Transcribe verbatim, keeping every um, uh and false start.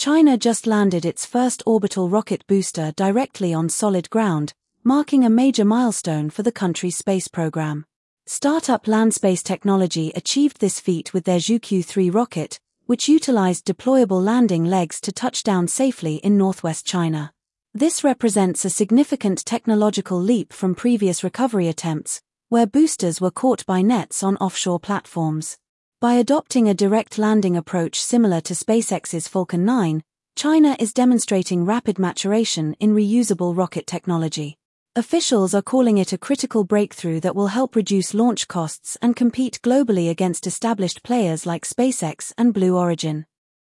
China just landed its first orbital rocket booster directly on solid ground, marking a major milestone for the country's space program. Startup Landspace Technology achieved this feat with their Zhuqiu three rocket, which utilized deployable landing legs to touch down safely in northwest China. This represents a significant technological leap from previous recovery attempts, where boosters were caught by nets on offshore platforms. By adopting a direct landing approach similar to SpaceX's Falcon nine, China is demonstrating rapid maturation in reusable rocket technology. Officials are calling it a critical breakthrough that will help reduce launch costs and compete globally against established players like SpaceX and Blue Origin.